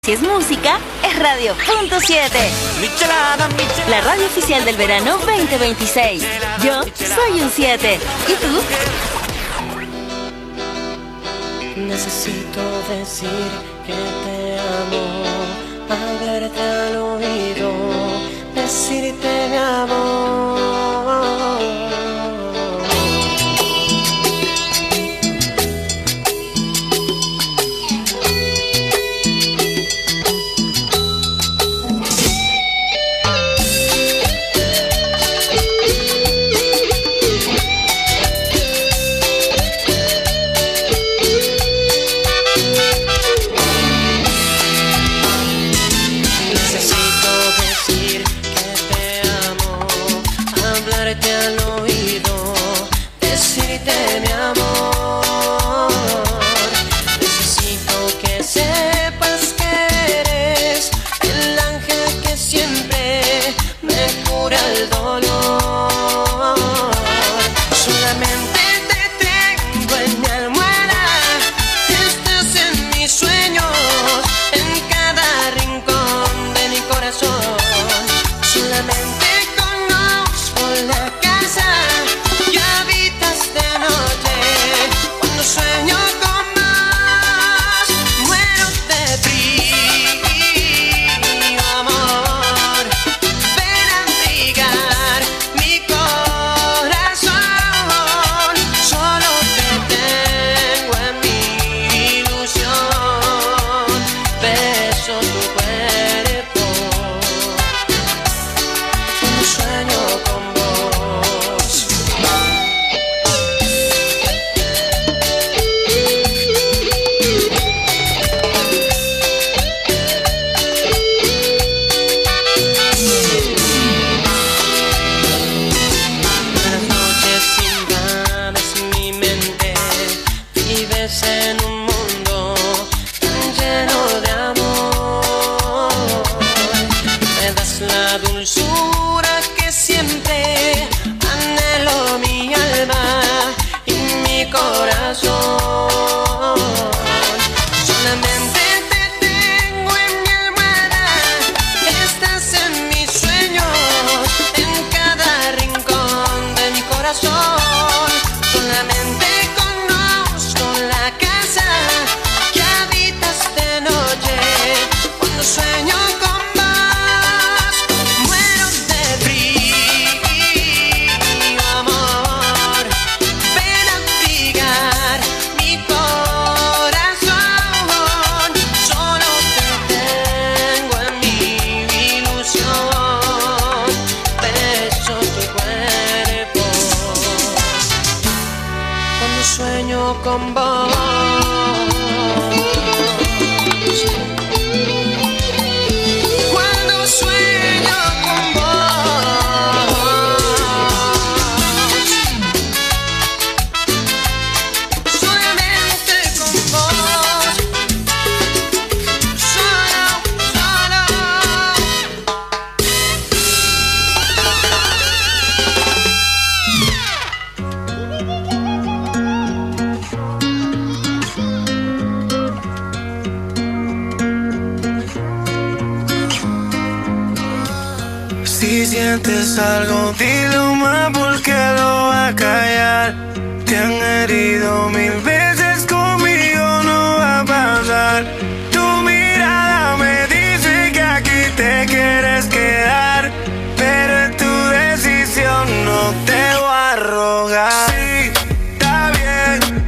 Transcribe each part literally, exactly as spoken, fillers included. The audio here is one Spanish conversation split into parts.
Si es música, es Radio Punto siete. Michelada, michelada. La radio oficial del verano veinte veintiséis. Yo soy un siete. ¿Y tú? Necesito decir que te amo, hablarte al oído, decirte mi amor. Con vos. Cuando sueño con vos, solamente con vos, solo, solo. Si sientes algo, dilo más porque lo va a callar. Te han herido mil veces, conmigo no va a pasar. Tu mirada me dice que aquí te quieres quedar, pero es tu decisión, no te voy a rogar. Sí, está bien.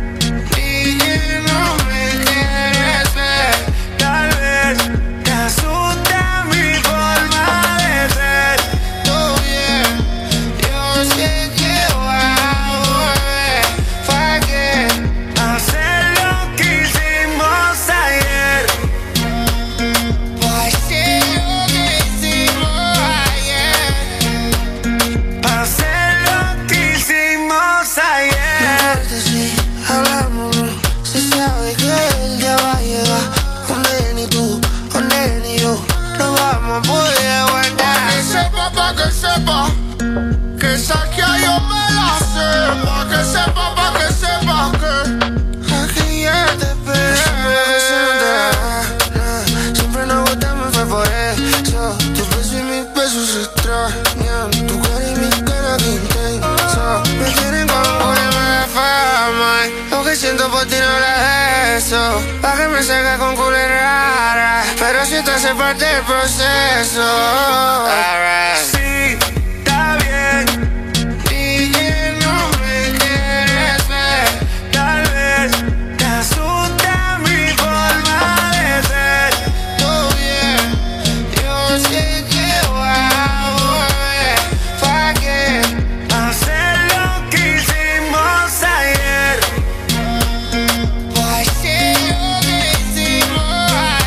beso, pa' que me salga con culera. Pero si te hace parte del proceso. Alright. Sí, está bien. Y que no me quieres ver. Tal vez te asusta mi forma de ser. Todo bien, yo sé que voy a volver. ¿Pa' qué hacer lo que hicimos ayer? Pa' hacer lo que hicimos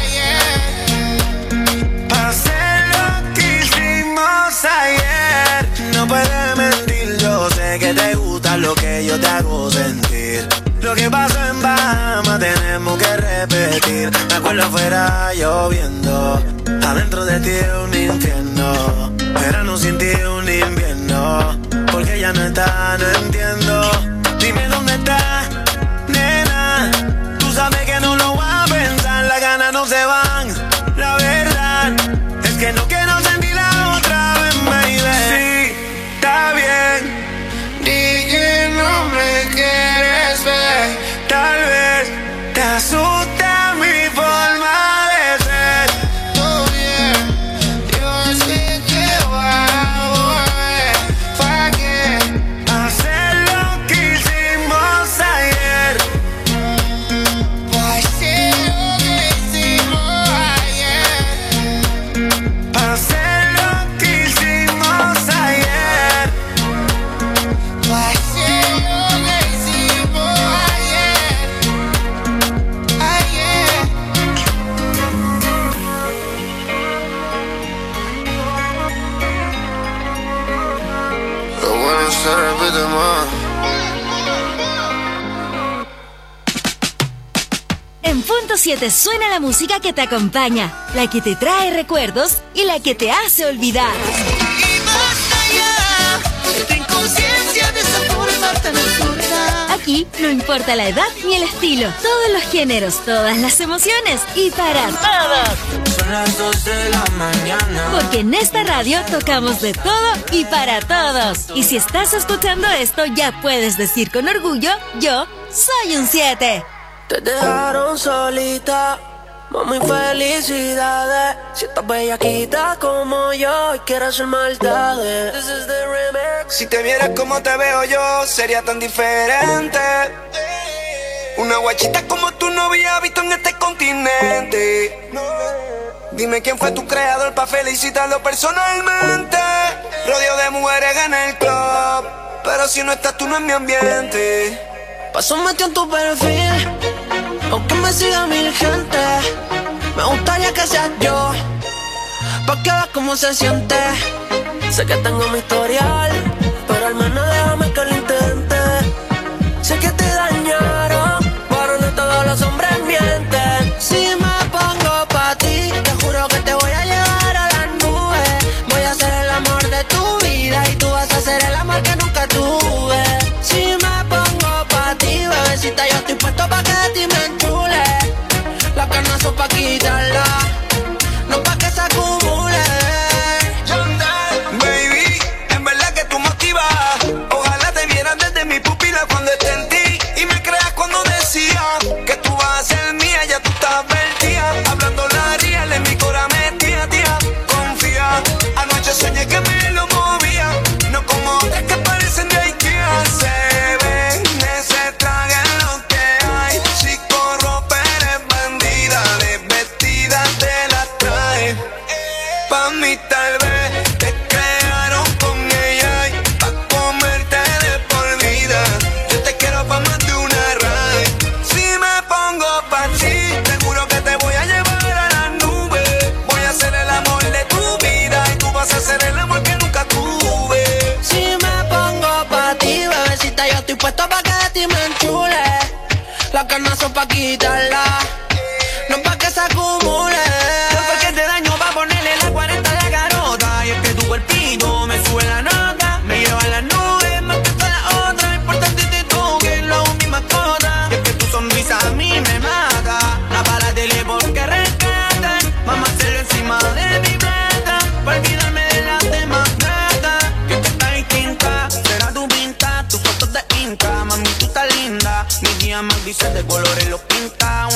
ayer. Pa' hacer lo que hicimos ayer. No puedes mentir, yo sé que te gusta lo que yo te hago sentir. Lo que pasó en Bahamas tenemos que repetir. Me acuerdo afuera lloviendo, adentro de ti es un infierno. Verano sin ti es un invierno. Porque ya no está, no entiendo. Dime dónde está, nena. Tú sabes que no lo voy a pensar. Las ganas no se van. La verdad es que no quiero sentirla otra vez, baby. Sí, está bien. Di que no me quieres ver. Tal vez te asusta mi forma de ser. Todo bien, yo sé que voy a volver. ¿Pa' qué hacer lo que hicimos ayer? Pa' hacer lo que hicimos ayer. Pa' hacer lo que hicimos ayer. Pa' hacer lo que hicimos ayer. Ayer. Lo bueno se repite más. En Punto siete suena la música que te acompaña, la que te trae recuerdos y la que te hace olvidar. Y basta ya de tu inconsciencia de esa forma tan absurda. Aquí no importa la edad ni el estilo, todos los géneros, todas las emociones y para todos. Son las dos de la mañana. Porque en esta radio tocamos de todo y para todos. Y si estás escuchando esto, ya puedes decir con orgullo, yo soy un siete. Te dejaron solita, mami, felicidades. Si estás bellaquita como yo y quieres hacer maldades. This is the remix. Si te vieras como te veo yo, sería tan diferente. Una guachita como tú no había visto en este continente. Dime quién fue tu creador pa' felicitarlo personalmente. Rodeo de mujeres en el club, pero si no estás tú no es mi ambiente. Paso metido en tu perfil, aunque me siga mil gente. Me gustaría que seas yo, pa' que veas cómo se siente. Sé que tengo mi historial, pero al menos déjame que lo intente. Sé que te dañaron, por donde todos los hombres mienten. Si me pongo pa' ti, te juro que te voy a llevar a las nubes. Voy a ser el amor de tu vida y tú vas a ser el amor que nunca tuve. Si me pongo pa' ti, bebecita, yo estoy puesto pa' que de ti me enchule. Las ganas son pa' quitarla, no pa' que se acumule. Baby, en verdad que tú motivas. Ojalá te vieran desde mi pupila cuando esté en ti. Y me creas cuando decía que tú vas a ser mía, ya tú estás advertida. Hablando la real en mi cora metía, tía. Confía, anoche soñé que me lo movía. No como otras que parecen de Ikea. Se ven, ese traje es lo que hay. Si corrompe eres bandida, desvestida te la trae. Pa' mí tal vez te crearon con ella y pa' comerte de por vida. Yo te quiero pa' más de una raíz. Si me pongo pa' ti, te juro que te voy a llevar a la nube. Voy a ser el amor de tu vida y tú vas a ser el amor que nunca tuve. Si me pongo pa' ti, bebecita, yo estoy puesto pa' que de ti me enchule. Las ganas son pa' quitarla, no pa' que se acumule. Porque te daño pa' ponerle la cuarenta de garota. Y es que tu cuerpito me sube la nota, me lleva a las nubes más que todas las otras. Importante tú que lo hago mi mascota. Y es que tu sonrisa a mí me mata. Apaga la tele porque rescata. Vamos a hacerlo encima de mi plata, pa' olvidarme de las demás gatas. Que tú estás distinta, será tu pinta, tus fotos de Insta. Mami, tú estás linda, mis días más grises de colores los pinta.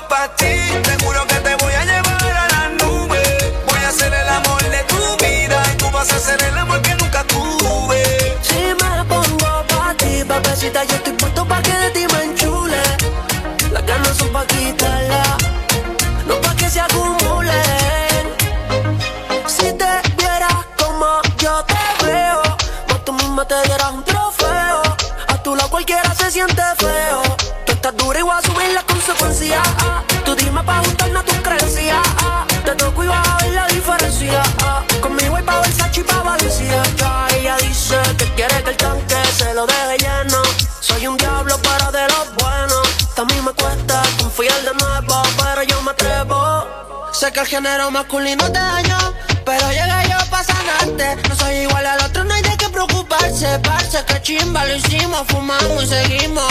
pa' ti. Te juro que te voy a llevar a la nube. Voy a ser el amor de tu vida y tú vas a ser el amor que nunca tuve. Si me pongo pa' ti, papacita, yo estoy puesto pa' que de ti me enchule. Las ganas son pa' quitarla, no pa' que se acumulen. Si te vieras como yo te veo, más tú misma te dieras un trofeo. A tu lado cualquiera se siente feo. Tú estás dura y voy a subir las consecuencias. Ah, tú dime pa' ajustarnos a tus creencias. Ah, te toco y vas a ver la diferencia. Ah, conmigo hay pa' Versace y pa' Valencia. Ya ella dice que quiere que el tanque se lo deje lleno. Soy un diablo pero de los buenos. A mí me cuesta confiar de nuevo, pero yo me atrevo. Sé que el género masculino te dañó, pero llegué yo pa' sanarte. No soy igual al otro, no hay de qué preocuparse. Parce, que chimba, lo hicimos, fumamos y seguimos.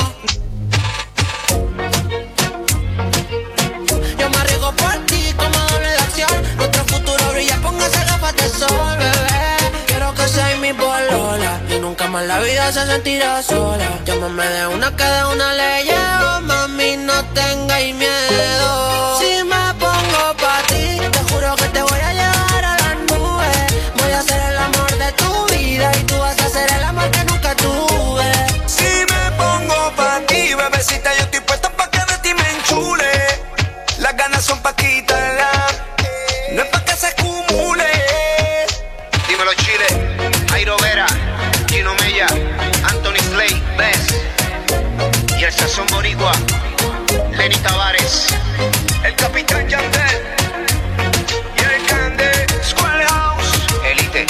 Yo me arriesgo por ti como doble de acción. Nuestro futuro brilla, póngase gafas de sol, bebé. Quiero que seas mi polola y nunca más la vida se sentirá sola. Llámame de una que de una le llevo, mami, no tengáis miedo. Si me pongo pa' ti, te juro que te voy a llevar a las nubes. Voy a ser el amor de tu vida y tú vas a ser el amor que nunca tuve. Si me pongo pa' ti, bebecita, yo estoy puesto pa' que de ti me enchule. Las ganas son pa' quitarla, no es pa' que se acumule. Dímelo Chile, Jairo Vera, Gino Mella, Anthony Slay, Bess y el sazón boricua, Lenny Tavares, El Capitán Yandel y el Cande, Schoolhouse, Elite.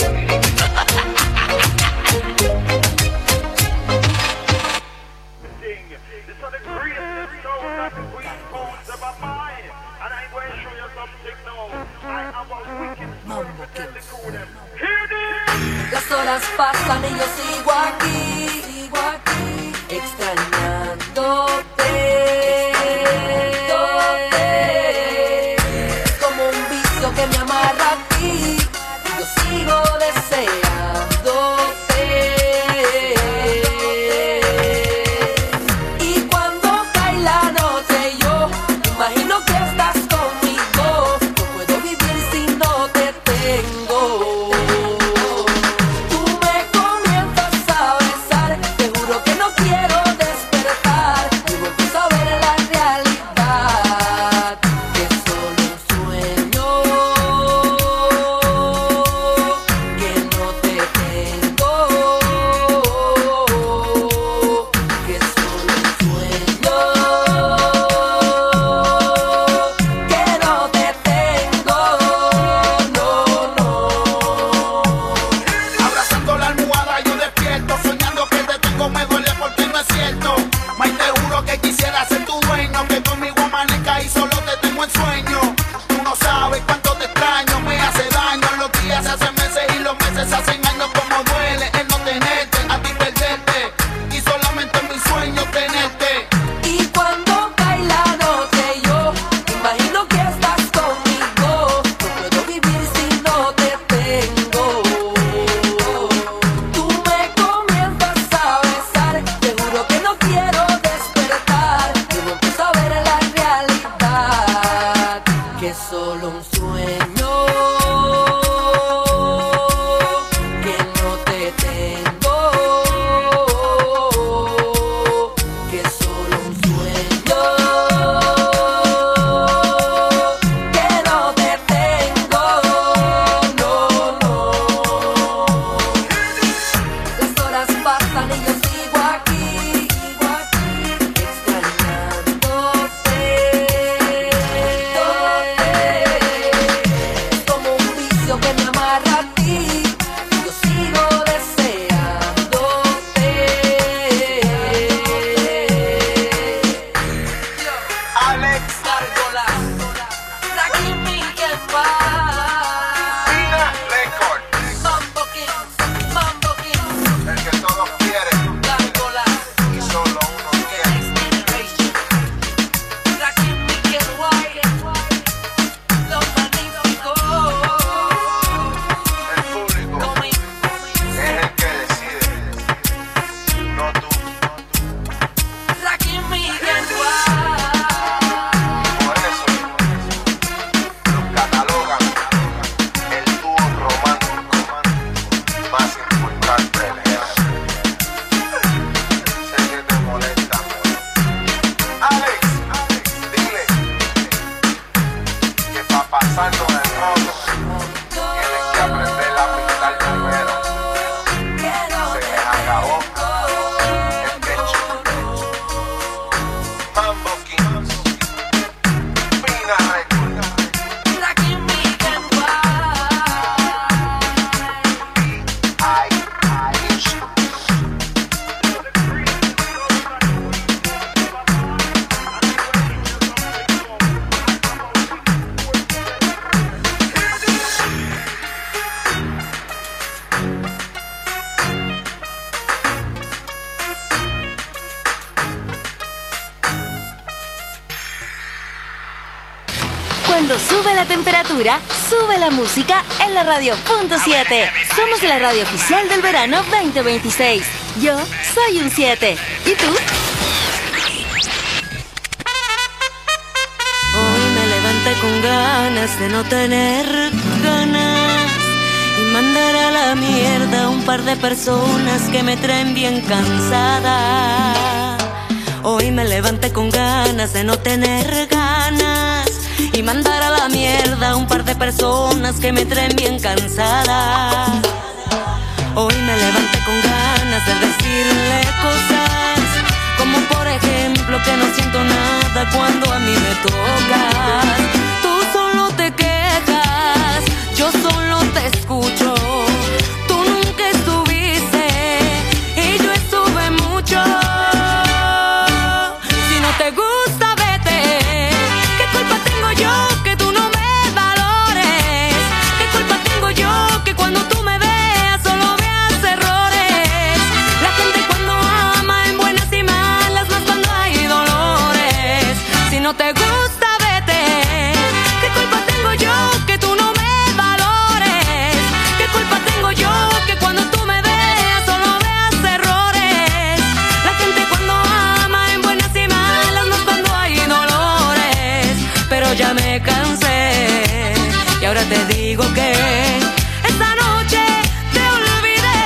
Las horas pasan y yo sigo aquí, sigo aquí, extrañándote, extrañándote. Como un vicio que me amarra a ti, y yo sigo deseándote. Y cuando cae la noche yo imagino que estás conmigo. No puedo vivir si no te tengo. empezando de nuevo. Tienen que aprender a pintar primero. Se les acabó el techo. Mambo King. Pina Record. Cuando sube la temperatura, sube la música en la radio punto siete. Somos la radio oficial del verano veinte veintiséis. Yo soy un siete. ¿Y tú? Hoy me levanté con ganas de no tener ganas y mandar a la mierda a un par de personas que me traen bien cansada. Hoy me levanté con ganas de no tener ganas y mandar a la mierda a un par de personas que me traen bien cansada. Hoy me levanté con ganas de decirle cosas como por ejemplo que no siento nada cuando a mí me tocas. Tú solo te quejas, yo solo te escucho. Tú nunca estuviste y yo estuve mucho. Si no te gusta, vete. ¿Qué culpa tengo yo que tú no me valores? ¿Qué culpa tengo yo que cuando tú me veas solo veas errores? La gente cuando ama en buenas y malas, más cuando hay dolores. Si no te gusta, vete. ¿Qué culpa tengo yo que tú no me valores? ¿Qué culpa tengo yo que cuando tú me veas solo veas errores? La gente cuando ama en buenas y malas, más cuando hay dolores. Pero ya me cansé y ahora te digo que esta noche te olvidé.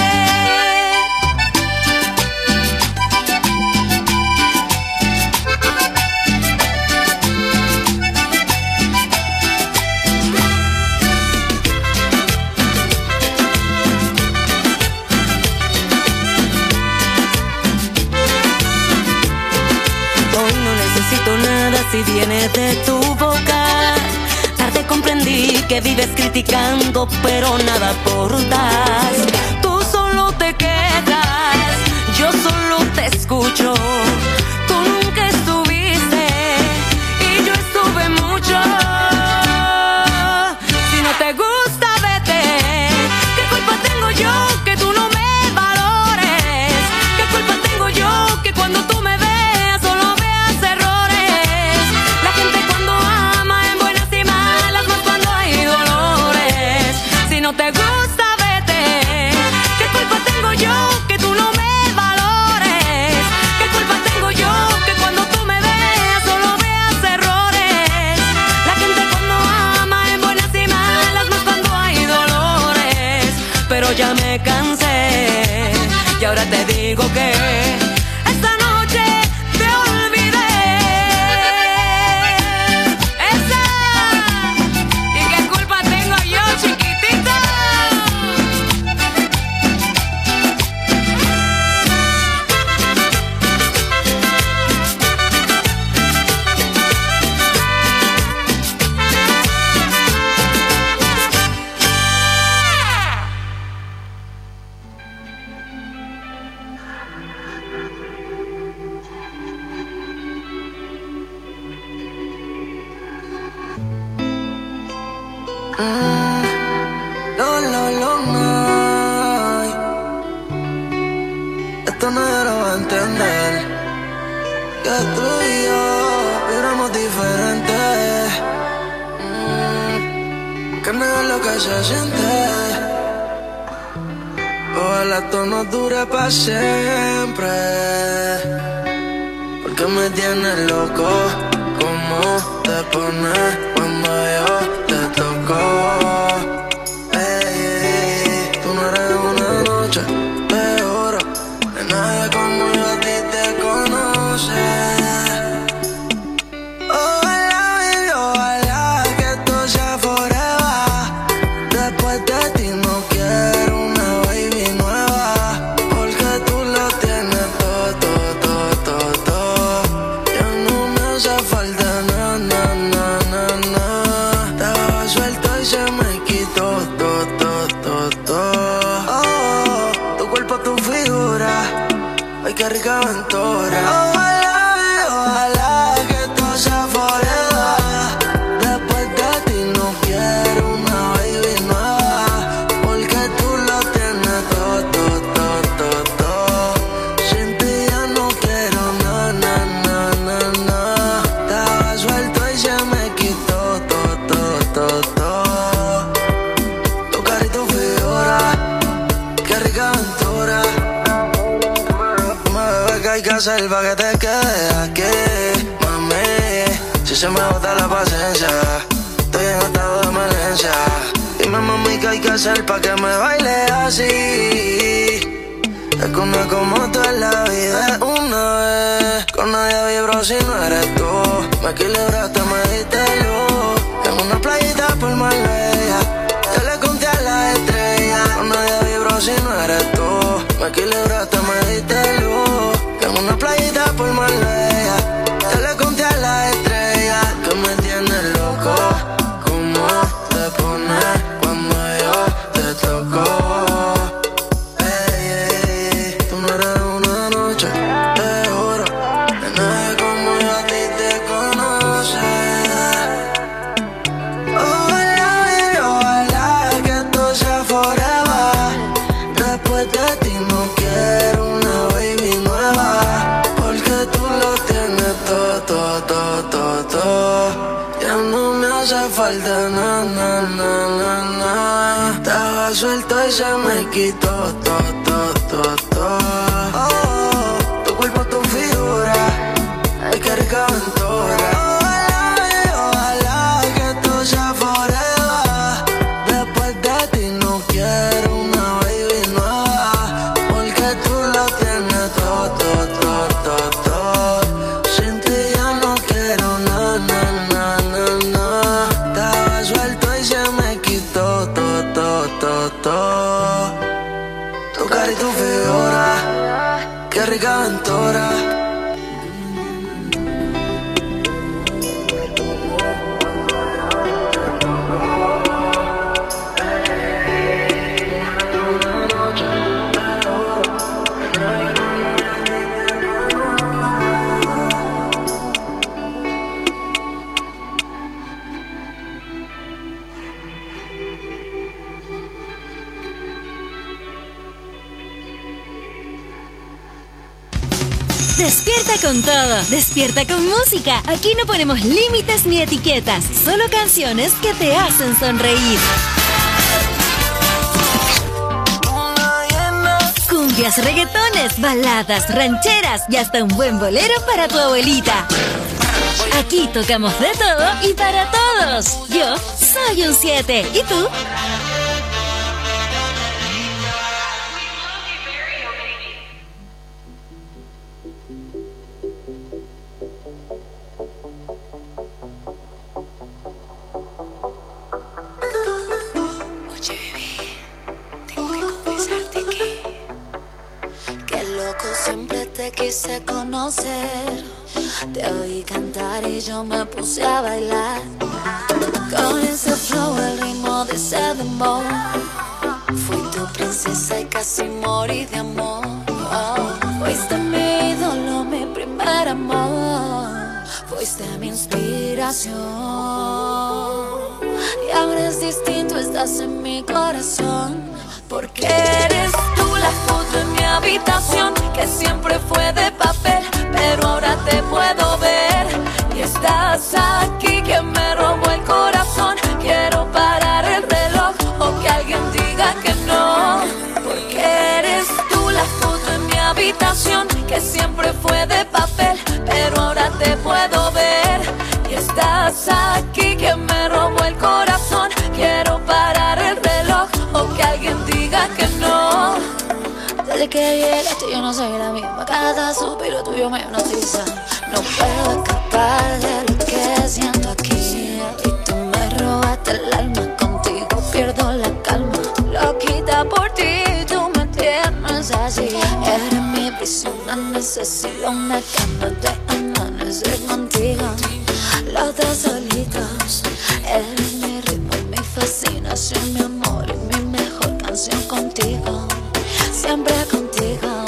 Hoy no necesito nada si viene de tu boca. Tarde comprendí que vives criticando, pero nada aportas. Tú solo te quejas, yo solo te escucho. Tú nunca estuviste y yo estuve mucho. Si no te gusta, vete. ¿Qué culpa tengo yo que tú no me valores? ¿Qué culpa tengo yo que cuando tú me veas solo veas errores? La gente cuando ama en buenas y malas, más cuando hay dolores. Si no te gusta, vete. ¿Qué culpa tengo yo que tú no me valores? ¿Qué culpa tengo yo que cuando tú me veas solo veas errores? La gente cuando ama en buenas y malas, más cuando hay dolores. Pero ya me cansé y ahora te digo que esta noche te olvidé. ¡Esa! ¿Y qué culpa tengo yo, chiquitito? No, no, no, no. Esto nadie lo va a entender. Que tú y yo vibramos diferente. Mm, que no es lo que se siente. Ojalá esto no dure para siempre. Porque me tienes loco. ¿Cómo te pones cuando yo te toco? Ey, tú no eres una noche de oro. De nadie como yo a ti te conoce. Ojalá, baby, ojalá que esto sea hacer pa' que te quedes aquí, mami? Si se me bota la paciencia, estoy en estado de emergencia. Dime, mami, ¿qué hay que hacer pa' que me baile así? Es que no es como tú en la vida es una vez. Con nadie vibro si no eres tú. Me equilibraste, me diste luz. En una playita por Marbella yo le conté a las estrellas. Con nadie vibro si no eres tú. Me equilibraste, me diste luz. En una playita por Marbella yo le conté a las estrellas. Que me tienes loco. ¿Cómo te pones cuando yo te toco? Falta na, na, na, na, na. Estaba suelto y se me quitó, to, to, to, to. Oh, tu cuerpo, tu figura, ay, qué rica aventura. Ojalá, ojalá que esto sea forever. Después de ti no quiero una baby nueva, porque tú lo tienes todo, todo, todo, todo, todo. Sin ti ya no quiero na, na, na, na, na. Suelto y se me quitó todo, todo, todo, todo. Tu cara y tu figura, qué rica aventura. Despierta con todo, despierta con música. Aquí no ponemos límites ni etiquetas, solo canciones que te hacen sonreír. Cumbias, reggaetones, baladas, rancheras y hasta un buen bolero para tu abuelita. Aquí tocamos de todo y para todos. Yo soy un siete. ¿Y tú? Quise conocer, te oí cantar y yo me puse a bailar. Con ese flow, el ritmo de ese dembow, fui tu princesa y casi morí de amor. Oh, fuiste mi ídolo, mi primer amor, fuiste mi inspiración. Y ahora es distinto, estás en mi corazón, porque eres tú la foto en mi habitación, que siempre fue de papel, pero ahora te puedo ver. Y estás aquí que me robó el corazón. Quiero parar el reloj o que alguien diga que no, porque eres tú la foto en mi habitación, que siempre fue de papel, pero ahora te puedo ver. Y estás aquí que me robó el corazón. Quiero parar el reloj o que alguien diga que no. Desde que llegaste yo no soy la misma, cada suspiro tuyo me hipnotiza. No puedo escapar de lo que siento aquí, y tú me robaste el alma, contigo pierdo la calma. Loquita por ti, tú me tienes así. Eres mi prisión, necesito una cama de amanecer contigo. Los dos solitos, eres mi ritmo, mi fascinación, mi amor y mi mejor canción contigo. Siempre contigo,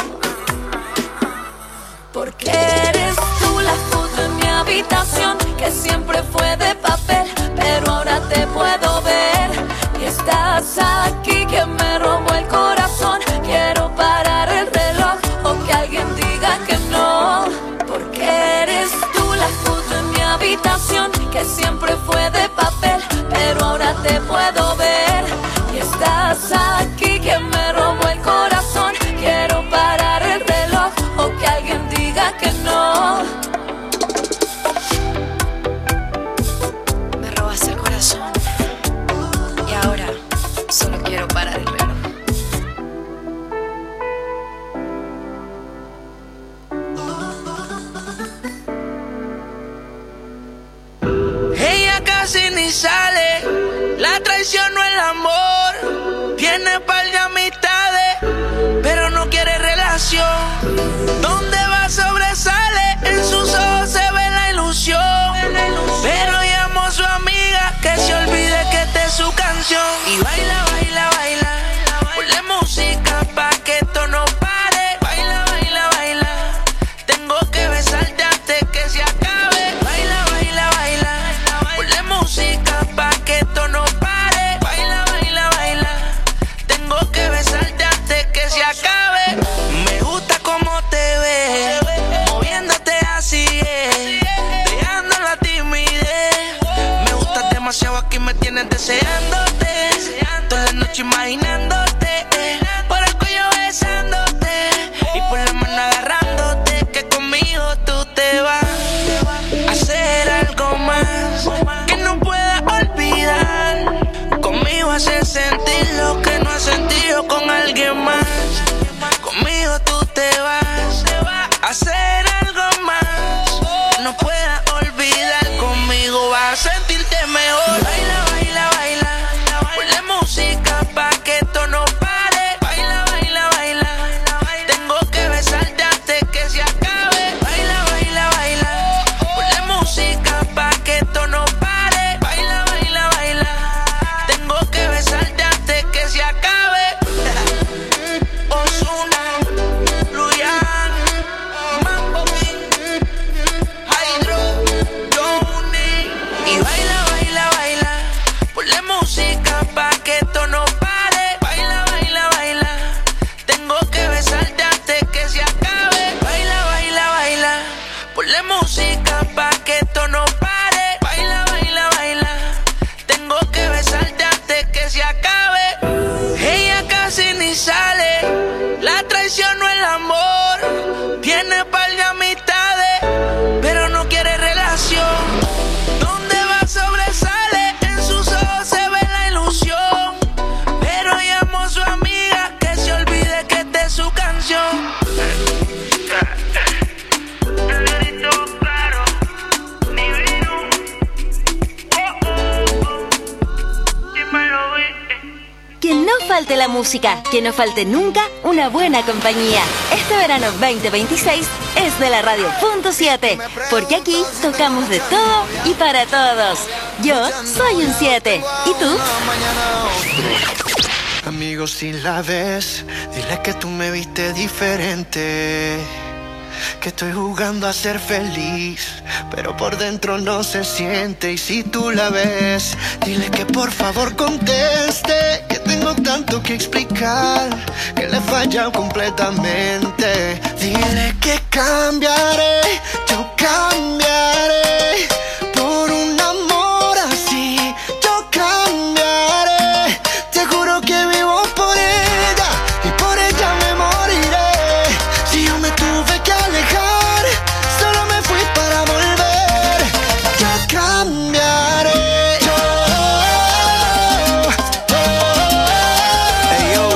porque eres tú la foto en mi habitación, que siempre fue de papel, pero ahora te puedo ver. Y estás aquí que me robó el corazón. Quiero parar el reloj o que alguien diga que no, porque eres tú la foto en mi habitación, que siempre fue de papel, pero ahora te puedo ver. Y estás aquí que me robó el corazón. Quiero parar el reloj o que alguien diga demasiado, aquí me tienes deseándote. Toda la noche imaginándote, eh. Por el cuello besándote y por la mano agarrándote. Que conmigo tú te vas a hacer algo más que no pueda olvidar. Conmigo hacer sentir lo que no has sentido con alguien más. Conmigo tú te vas a hacer algo más que no pueda olvidar. Conmigo vas a sentirte mejor. Baila, baila, baila, ponle música pa' que esto no pare. Baila, baila, baila, tengo que besarte antes que se acabe. Baila, baila, baila, ponle música pa' que esto no pare. Baila, baila, baila, tengo que besarte antes que se acabe. Ozuna, Luyan, Mambo King, Hydro, Johnny. Y baila, baila, baila, ponle música pa' que esto no pare. Baila, baila, baila, tengo que besarte antes que se acabe. Baila, baila, baila, ponle música pa' que esto no pare. Baila, baila, baila, tengo que besarte antes que se acabe. Ella casi ni sale, la traición no el amor. Tiene par de amistades, pero no quiere relación. Donde va sobresale, en sus ojos se ve la ilusión. Pero llamó a su amiga que se olvide que esta es su canción. El grito claro, ni vino. Oh, oh, oh. Dímelo, vi. Que no falte la música, que no falte nunca una buena compañía. Este verano veinte veintiséis es de la Radio Punto siete, porque aquí tocamos de todo y para todos. Yo soy un siete, ¿y tú? Amigos, si la ves, dile que tú me viste diferente. Que estoy jugando a ser feliz, pero por dentro no se siente. Y si tú la ves, dile que por favor conteste. Que tengo tanto que explicar, que le he fallado completamente. Dile que cambiaré, yo cambiaré. Por un amor así, yo cambiaré. Te juro que vivo por ella, y por ella me moriré. Si yo me tuve que alejar, solo me fui para volver. Yo cambiaré. Yo, oh, oh, hey, yo.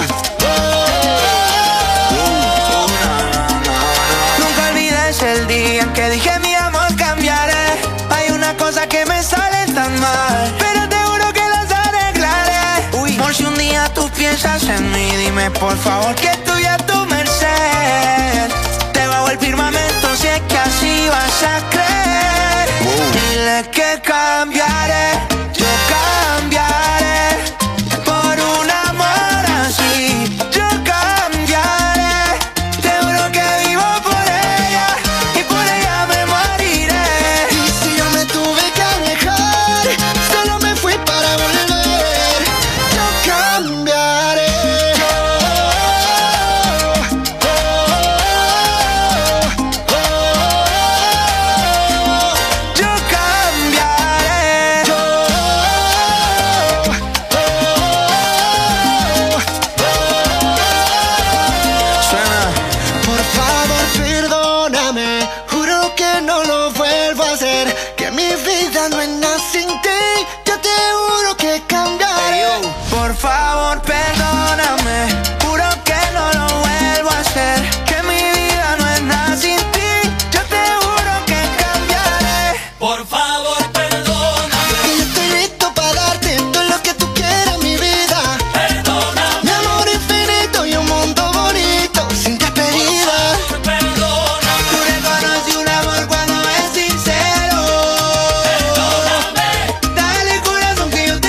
Oh, oh. Nunca olvides el día en que dije mi amor cambiaré. Hay una cosa que me sale tan mal, pero te juro que las arreglaré. Uy. Por si un día tú piensas en mí, dime por favor que estoy a tu merced. Te bajo el firmamento si es que así vas a creer. Wow. Dile que cambiaré, yo cambiaré. Por un amor así, yo cambiaré. Te juro que vivo por ella, y por ella me moriré. Y si yo me tuve que alejar, solo me fui para volver. Yo cambiaré. Yo cambiaré. Suena. Por favor, perdóname, juro que no lo vuelvo a hacer. Que mi vida no es nada sin ti, yo te juro que cambiaré. Por favor, perdóname, juro que no lo vuelvo a hacer. Que mi vida no es nada sin ti, yo te juro que cambiaré. Por favor, perdóname, Que yo estoy listo para darte todo lo que tú quieras, mi vida. perdóname, Mi amor infinito y un mundo bonito, sin despedida. perdóname. Tú reconoces un amor cuando es sincero. Perdóname. Dale corazón que yo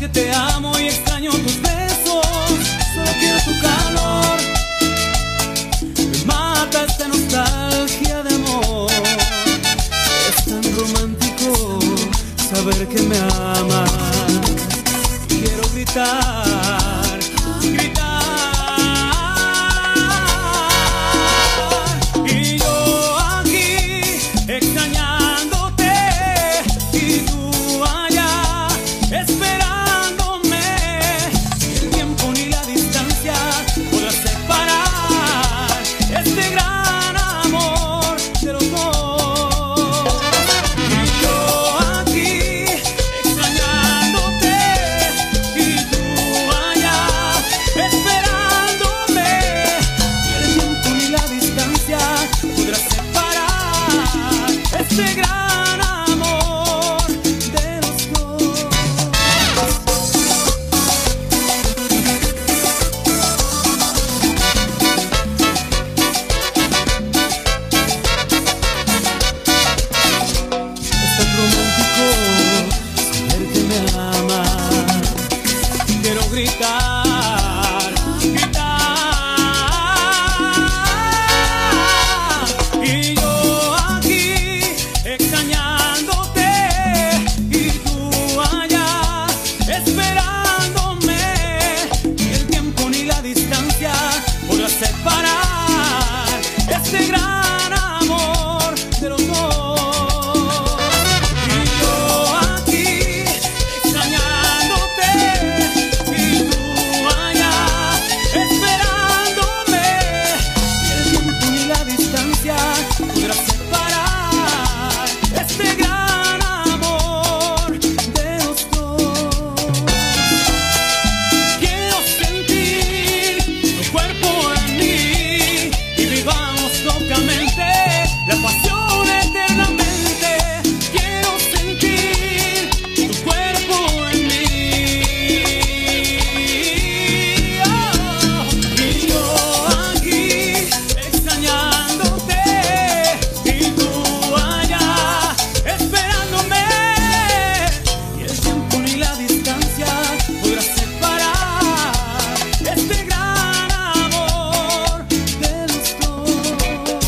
que te amo y extraño tus besos. Solo quiero tu calor. Me mata esta nostalgia de amor. Es tan romántico saber que me amas. Quiero gritar, gritar. Y yo aquí extrañándote y tú allá esperándome. El tiempo ni la distancia podrá separar este gran amor de los dos. Y yo aquí extrañándote y tú allá esperándome. El tiempo ni la distancia podrá separar este gran amor de los dos. Es tan romántico saber que me amas. Quiero gritar, gritar. Y yo aquí extrañándote y tú allá esperándome. Ni el tiempo ni la distancia podrá separar este gran amor de los dos. Y yo aquí extrañándote y tú allá esperándome. Ni el tiempo ni la distancia podrá separar este gran amor de los dos. Quiero sentir tu cuerpo en mí y vivamos locamente la pasión eternamente. Quiero sentir tu cuerpo en mí. Oh, y yo aquí extrañándote y tú allá esperándome. Y el tiempo ni la distancia podrá separar este gran amor de los dos.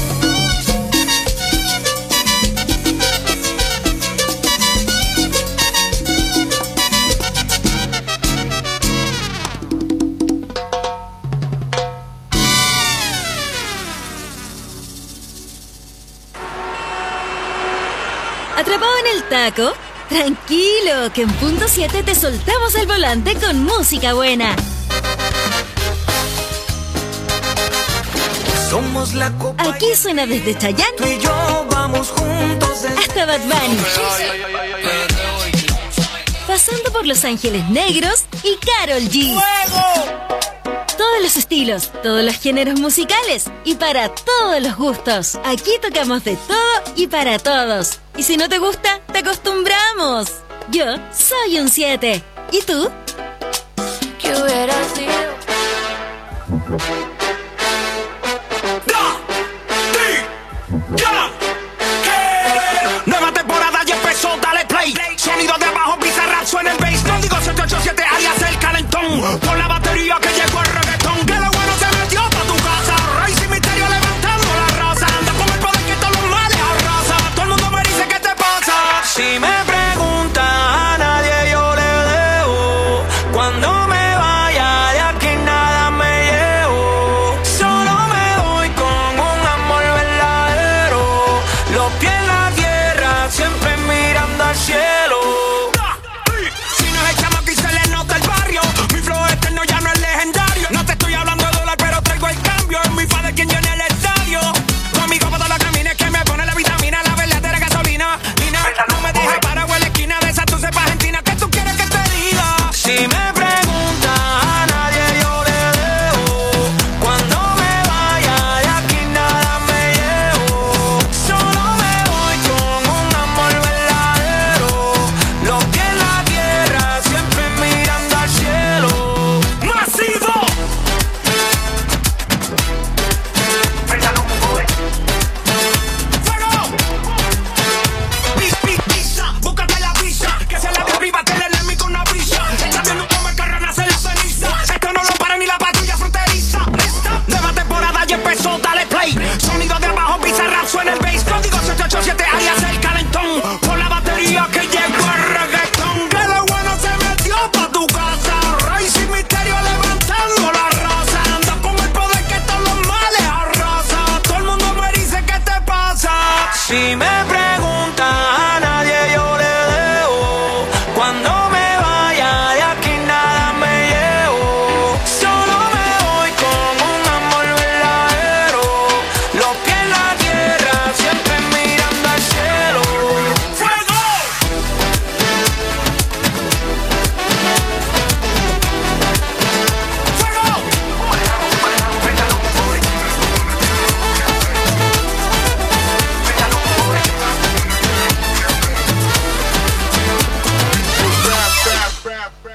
¿Atrapado en el taco? Tranquilo, que en punto siete te soltamos el volante con música buena. Somos la copa. Aquí suena desde Chayanne Tú y yo vamos juntos. hasta Bad Bunny, pasando por Los Ángeles Negros y Karol G. Todos los estilos, todos los géneros musicales y para todos los gustos. Aquí tocamos de todo y para todos. Y si no te gusta, te acostumbramos. Yo soy un siete. ¿Y tú? ¿Qué hubiera sido? Nueva temporada ya empezó, dale play. Sonido de abajo, Bizarrap suena el bass. No digo siete ocho siete, alias el calentón. Con la batería que llegó el reggaetón. Que lo bueno se metió pa' tu casa. Rey sin misterio levantando la raza. Anda con el poder que todos los males arrasa. Todo el mundo me dice ¿qué te pasa? Si me pregunta a nadie yo le debo. Cuando me vaya de aquí nada me llevo. Solo me voy con un amor verdadero. Los pies en la tierra, siempre mirando al cielo. Si no es el chamo que se le nota el barrio. Mi flow eterno ya no es legendario. No te estoy hablando de dólar, pero traigo el cambio. Es mi padre quien llena el estadio. Conmigo para todas las caminas que me pone la vitamina. La verdadera gasolina. Nina, no me dejes parado en la esquina de esa tu cepa argentina. ¿Qué tú quieres que te diga? Si me preguntas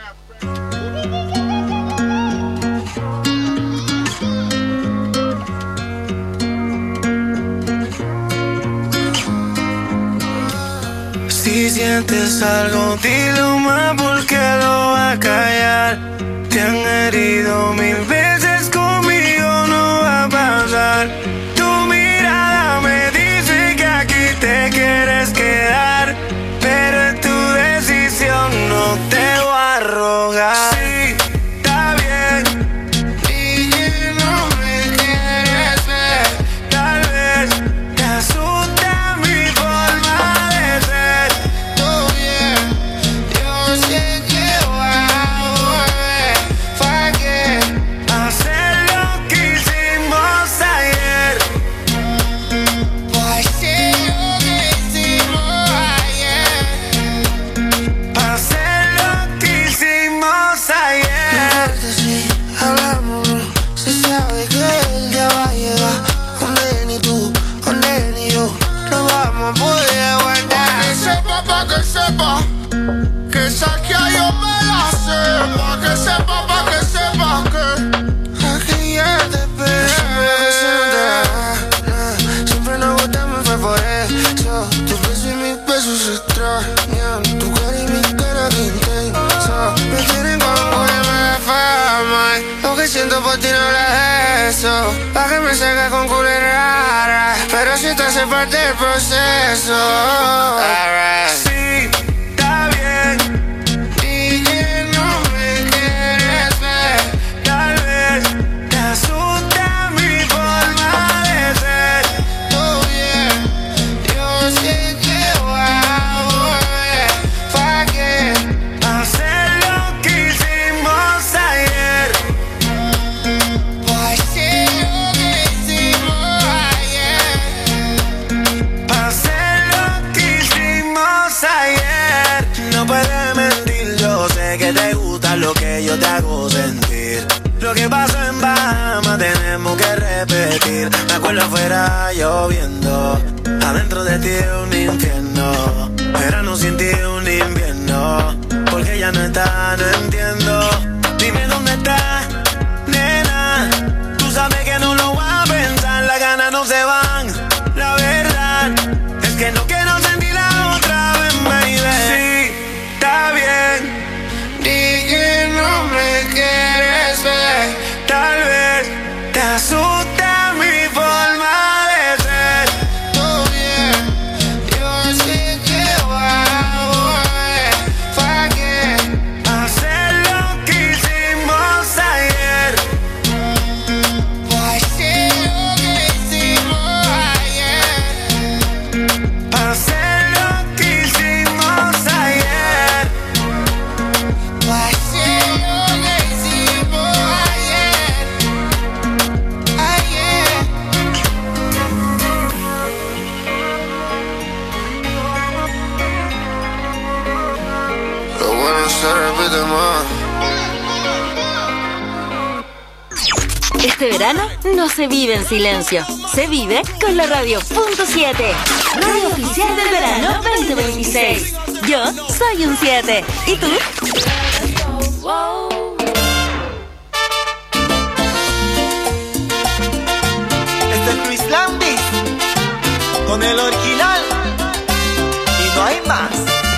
Si sientes algo, dilo más porque lo va a callar. Te han herido mil veces, conmigo no va a pasar. Tu mirada me dice que aquí te quieres quedar, pero es tu decisión, no te voy a rogar. Sí, está bien, y que no me quieres ver. Tal vez te asusta mi forma de ser. Todo bien, yo sé que voy a volver. ¿Para qué hacer lo que hicimos ayer? ¿Para qué lo que hicimos ayer? Hacer lo que hicimos ayer. Si hablamos, se sabe que el día va a llegar. Donde ni tú, donde ni yo no vamos a poder aguantar. Pa' que sepa, pa' que sepa, que esa que yo me la sé. Pa' que sepa, pa' que sepa que Aquí ya te esperé. Siempre nos gustamos, fue por eso. Tu beso y mis besos se extrañan. Tu cara y mi cara que intensa. Me tienen como una mala fama. Lo que siento por ti no es eso. Pa' que me salga con culera rara, pero si te hace parte del proceso. Alright. sí, está bien. Y que no me quieres ver. Tal vez te asusta mi forma de ser. Todo bien, yo sé que voy a volver. ¿Pa' qué Hacer lo que hicimos ayer. ¿Pa' qué lo que hicimos ayer? Hacer lo que hicimos ayer. No puedes mentir, yo sé que te gusta lo que yo te hago sentir. Lo que pasó en Bahamas tenemos que repetir. Me acuerdo afuera lloviendo, adentro de ti un infierno. Verano sin ti un invierno, porque ya no está, no entiendo. Dime dónde está, nena. Tú sabes que no lo voy a pensar, las ganas no se van. La verdad es que no quiero sentirla otra vez, baby. Sí, está bien. Di que no me quieres ver. Tal vez te asusta mi forma de ser. Todo bien, yo sé que voy a volver. ¿Pa' qué Hacer lo que hicimos ayer. ¿Pa' qué lo que hicimos ayer? Hacer lo que hicimos ayer. ¿Pa' qué lo que hicimos ayer? Ayer. Lo bueno se repite más. Este verano no se vive en silencio, se vive con la radio punto siete, radio oficial del verano veinte veintiséis. Yo soy un siete, ¿y tú? Este es Luis Landis con el original y no hay más.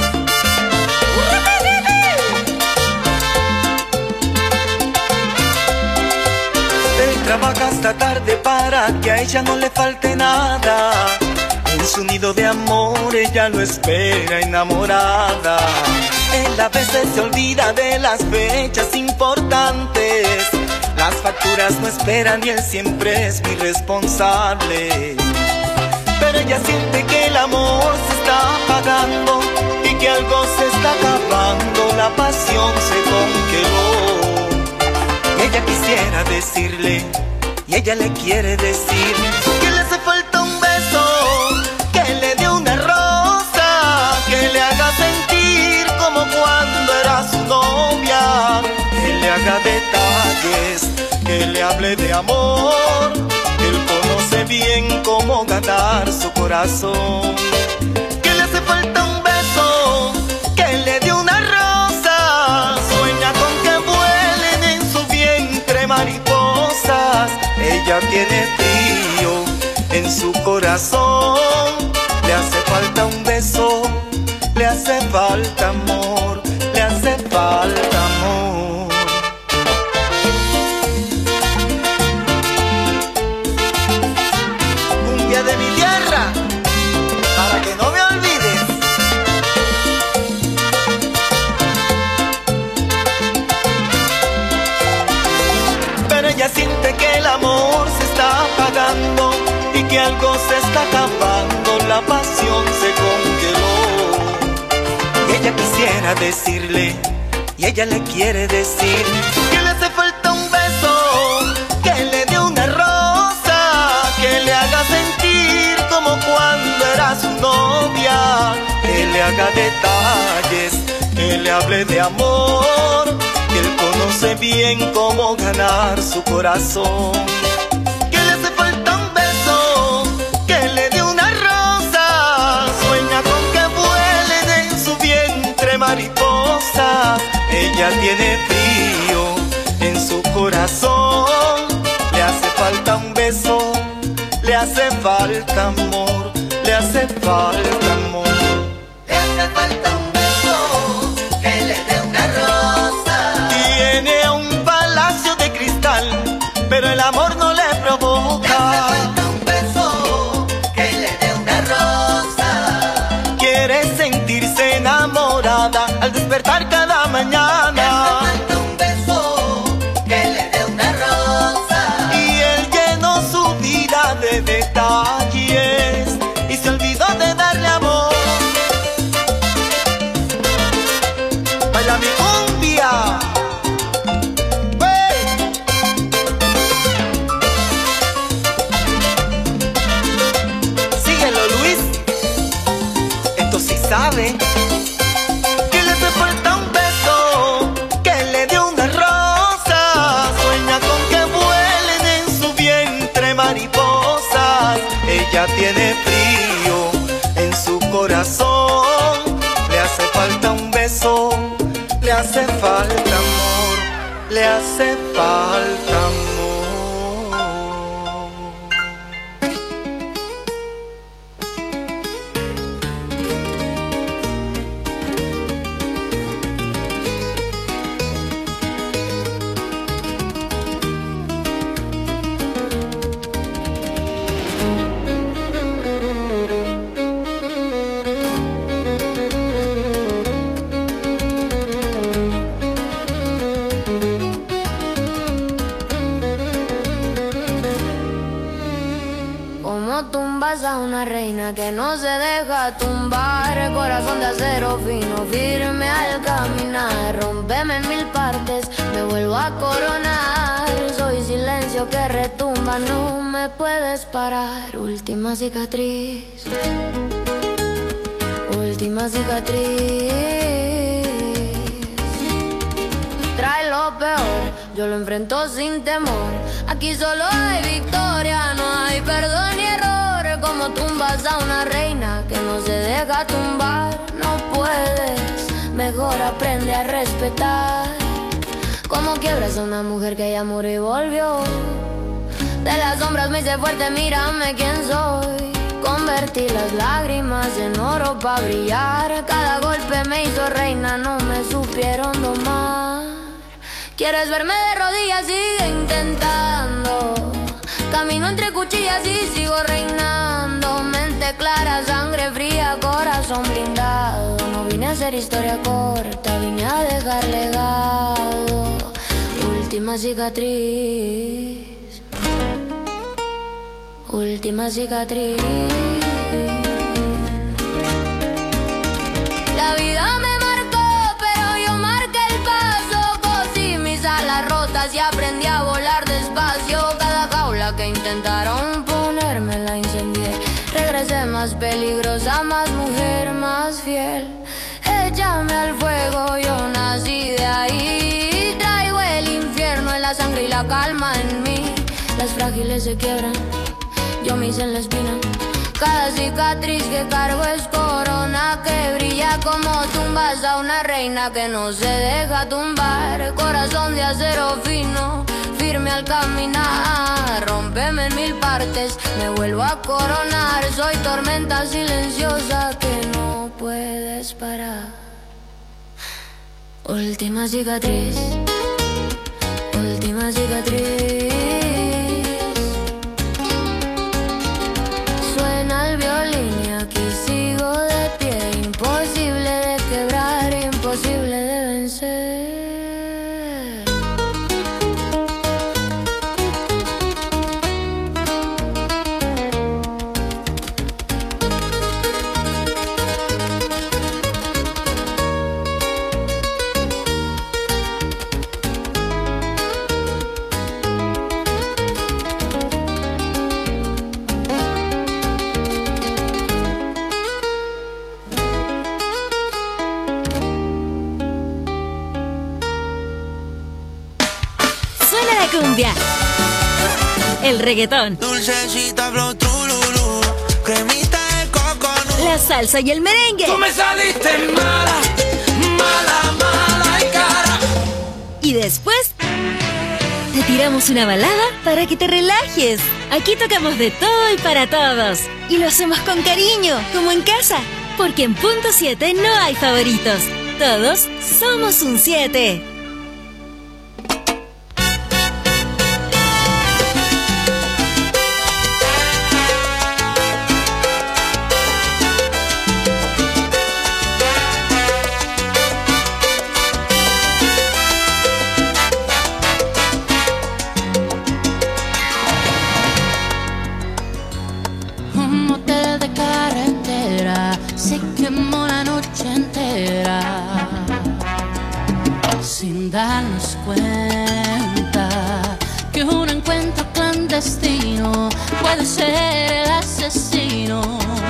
Él trabaja hasta tarde para que a ella no le falte nada. En su nido de amor ella lo espera enamorada. Él a veces se olvida de las fechas importantes. Las facturas no esperan y él siempre es muy responsable. Pero ella siente que el amor se está apagando y que algo se está acabando, la pasión se congeló. Ella quisiera decirle y ella le quiere decir que le hace falta un beso, que le dé una rosa, que le haga sentir como cuando era su novia, que le haga detalles, que le hable de amor. Él conoce bien cómo ganar su corazón. Que le hace falta un beso, que le dé una rosa, sueña tiene frío en su corazón. Le hace falta un beso, le hace falta amor, le hace falta amor. Cumbia de mi tierra, para que no me olvides. Pero ella siente que el amor se está apagando y que algo se está acabando, la pasión se congeló. Y ella quisiera decirle, y ella le quiere decir, que le hace falta un beso, que le dé una rosa, que le haga sentir como cuando era su novia, que le haga detalles, que le hable de amor, que él conoce bien cómo ganar su corazón. Que le hace falta un beso, que le dé una rosa, sueña con que vuelen en su vientre mariposas. Ella tiene frío en su corazón, le hace falta un beso, le hace falta amor, le hace falta amor. Le hace falta un beso, que le dé una rosa. Tiene un palacio de cristal, pero el amor no le provoca. Le hace falta un beso, que le dé una rosa. Quiere sentirse enamorada al despertar cada mañana. Le hace falta un beso, que le dé una rosa. Y él llenó su vida de detalles y se olvidó de darle amor. Baila mi cumbia. ¡Wey! Síguelo, Luis. Esto sí sabe. Que le hace falta un beso, que le dé una rosa, sueña con que vuelen en su vientre mariposas. Ella tiene frío en su corazón, le hace falta un beso, le hace falta amor, le hace falta amor. Como tumbas a una reina que no se deja tumbar, corazón de acero fino, firme al caminar, rompeme en mil partes, me vuelvo a coronar, soy silencio que retumba, no me puedes parar, última cicatriz, última cicatriz, trae lo peor, yo lo enfrento sin temor, aquí solo hay victoria, no hay perdón ni error. Como tumbas a una reina que no se deja tumbar, no puedes, mejor aprende a respetar. Como quiebras a una mujer que ya murió y volvió, de las sombras me hice fuerte, mírame quién soy. Convertí las lágrimas en oro pa' brillar, cada golpe me hizo reina, no me supieron domar. ¿Quieres verme de rodillas? Sigue intentando. Camino entre cuchillas y sigo reinando. Mente clara, sangre fría, corazón blindado. No vine a hacer historia corta, vine a dejar legado. Última cicatriz, última cicatriz. La vida me marcó, pero yo marqué el paso. Cosí mis alas rotas y aprendí a volar despacio. Cada jaula que intentaron ponerme la incendié. Regresé más peligrosa, más mujer, más fiel. Échame al fuego, yo nací de ahí. Traigo el infierno en la sangre y la calma en mí. Las frágiles se quiebran, yo me hice en la espina. Cada cicatriz que cargo es corona que brilla como tumbas a una reina que no se deja tumbar. Corazón de acero fino, fino firme al caminar. Rómpeme en mil partes, me vuelvo a coronar. Soy tormenta silenciosa que no puedes parar. Última cicatriz, última cicatriz. Suena el violín y aquí sigo de pie. Imposible de quebrar, imposible de vencer. Cumbia, el reggaetón, dulcecita flow trululú, cremita de coco, la salsa y el merengue. Tú me saliste mala, mala, mala y cara. Y después te tiramos una balada para que te relajes. Aquí tocamos de todo y para todos. Y lo hacemos con cariño, como en casa. Porque en Punto siete no hay favoritos. Todos somos un siete. Sin darnos cuenta que un encuentro clandestino puede ser el asesino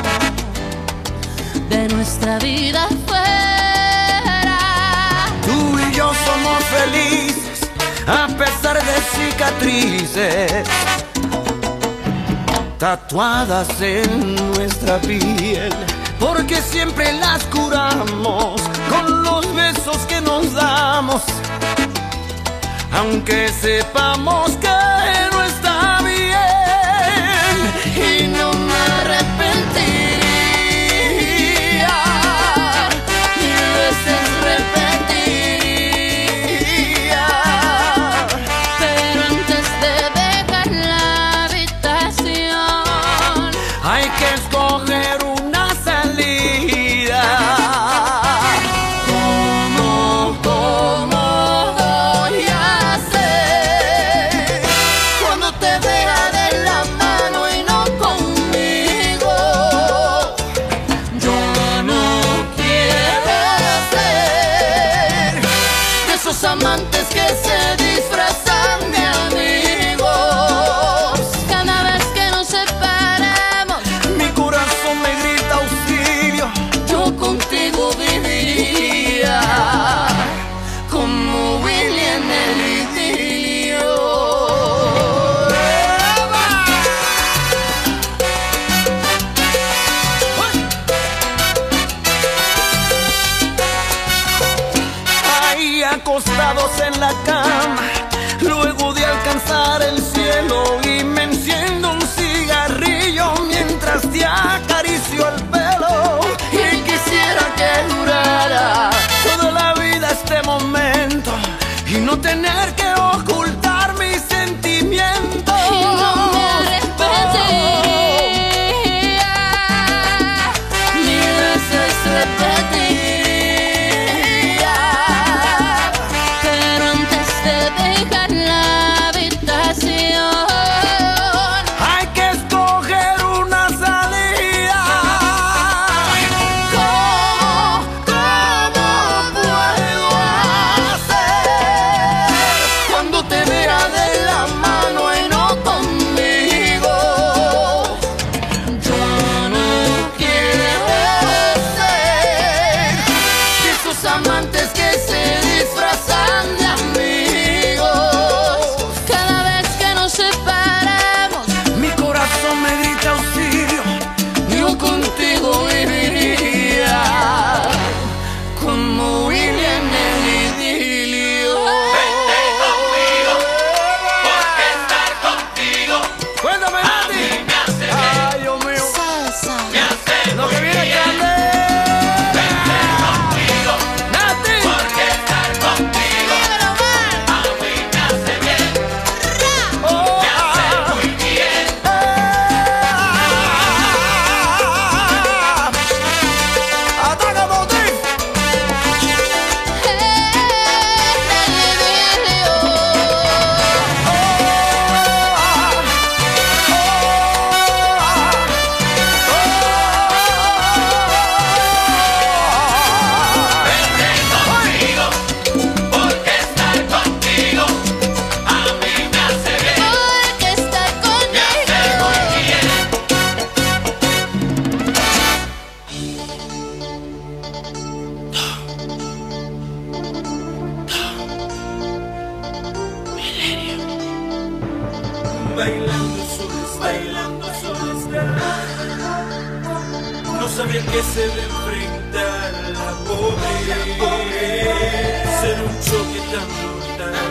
de nuestra vida fuera. Tú y yo somos felices a pesar de cicatrices tatuadas en nuestra piel, porque siempre las curamos con los besos que nos damos, aunque sepamos que no está bien. Y no me arrepentiría, mil veces repetiría, pero antes de dejar la habitación hay que escoger una salida. ¿Cómo, cómo voy a hacer cuando te vea de la mano y no conmigo? Yo no quiero ser de esos amantes que se disfrazan de amigos. cada vez que nos separamos. Mi corazón me grita auxilio. Yo contigo viviría como Willy en el idilio. Ahí acostados en la cama, luego de alcanzar el cielo, y me enciendo un cigarrillo mientras te acaricio el pelo. Y quisiera que durara toda la vida este momento y no tener que ocultar mis sentimientos. Y no me arrepentiría, Mil veces repetiría, pero antes de dejar la habitación hay que escoger una salida. ¿Cómo, cómo puedo hacer Bailando sola, bailando sola. No sabía que se debe enfrentar la pobreza, ser un choque tan brutal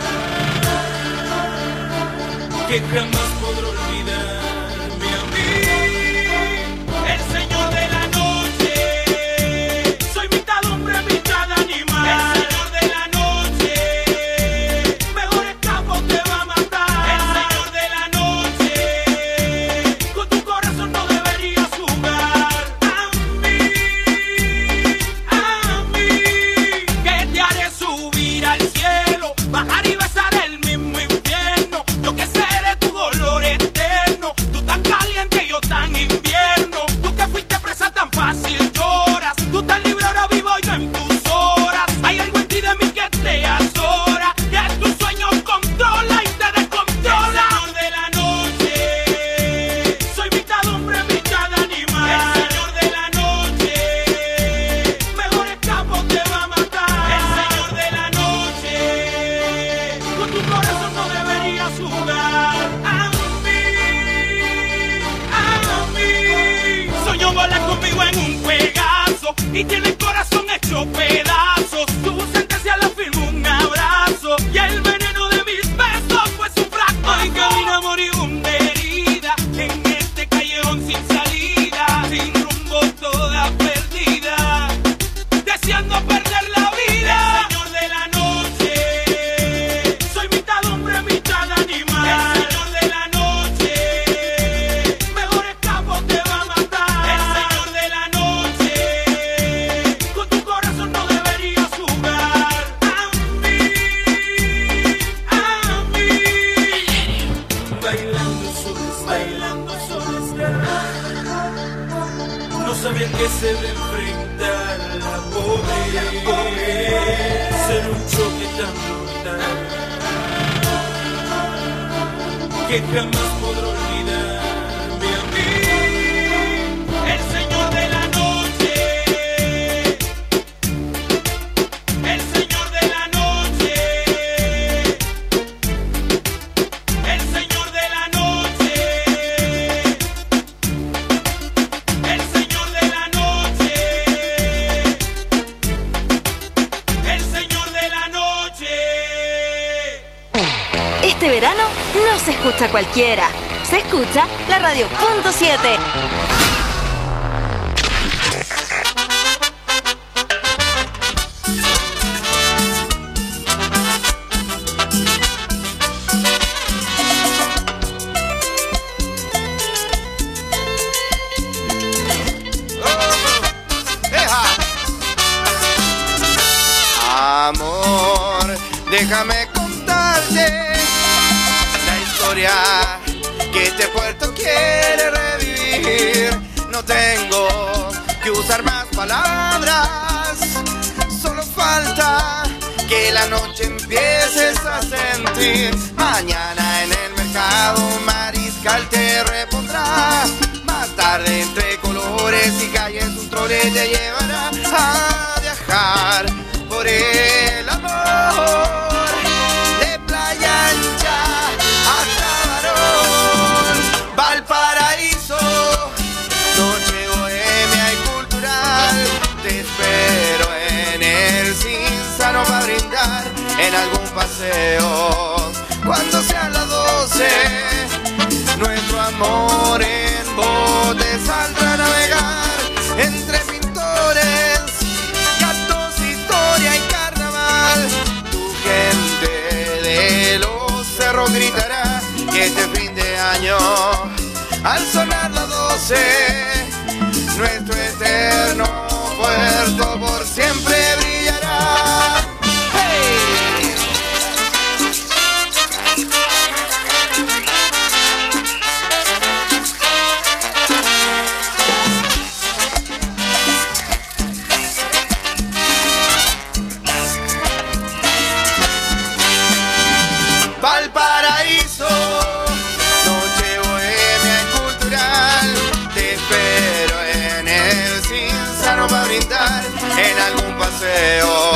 que jamás podré olvidarme a mí. El señor de la noche, soy mitad hombre, mitad animal. El señor de la noche, mejor escapo te va a matar. El señor de la noche, con tu corazón no deberías jugar. A mí, a mí, que te haré subir al cielo, bajar y besar el mismo infierno. Yo que seré tu dolor eterno, tú tan caliente y yo tan invierno. Tú que fuiste presa tan fácil lloras, tú tan libre ahora vivo yo en tus horas. Hay algo en ti de mí que te azora, que tus sueños controla y te descontrola. El señor de la noche, soy mitad hombre, mitad animal. El señor de la noche, mejor escapo te va a matar. El señor de la noche, con tu corazón no deberías jugar. A mí, a mí, soñó volar conmigo en un Pegaso y tiene el corazón hecho pedazos. Tu sentencia la firmó un abrazo y el veneno de mis besos fue su frasco. Hoy camina moribunda herida en este callejón sin salida, sin rumbo toda perdida, deseando perder la vida. El señor de la noche, soy mitad hombre, mitad animal. El señor de la noche, mejor escapo te va a matar. El señor de la noche, con tu corazón no deberías jugar. A mí, a mí, bailando sola, bailando sola. No sabía que se debe enfrentar la pobreza, ser un choque tan brutal que jamás podré olvidarme a mí. El señor de la noche, el señor de la noche, el señor de la noche, el señor de la noche, el señor de la noche. Este verano no se escucha cualquiera, se escucha la Radio Punto siete. Amor, déjame contarte la historia que este puerto quiere revivir. No tengo que usar más palabras, solo falta que la noche empieces a sentir. Mañana en el mercado un mariscal te repondrá. Más tarde entre colores y calles un trole te llevará a viajar por el amor, de Playa Ancha hasta Barón, Valparaíso, noche bohemia y cultural. Te espero en el Cinzano para brindar en algún paseo. Cuando sean las doce, nuestro amor en bote saldrá a navegar entre pintores, gatos, historia y carnaval. Tu gente de los cerros gritará que este fin de año, al sonar las doce, nuestro eterno puerto por siempre brillará. ¡Hey! Valparaíso, noche bohemia y cultural. Te espero en el Cinzano para brindar en algún paseo.